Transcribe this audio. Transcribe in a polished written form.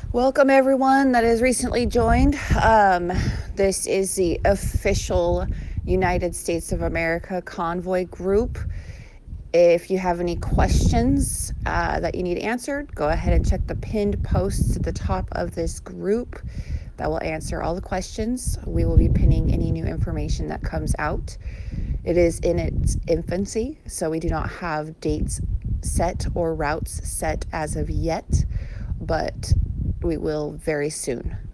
Welcome, everyone that has recently joined. This is the official United States of America convoy group. If you have any questions that you need answered, go ahead and check the pinned posts at the top of this group. That will answer all the questions. We will be pinning any new information that comes out. It is in its infancy, so we do not have dates set or routes set as of yet, but we will very soon.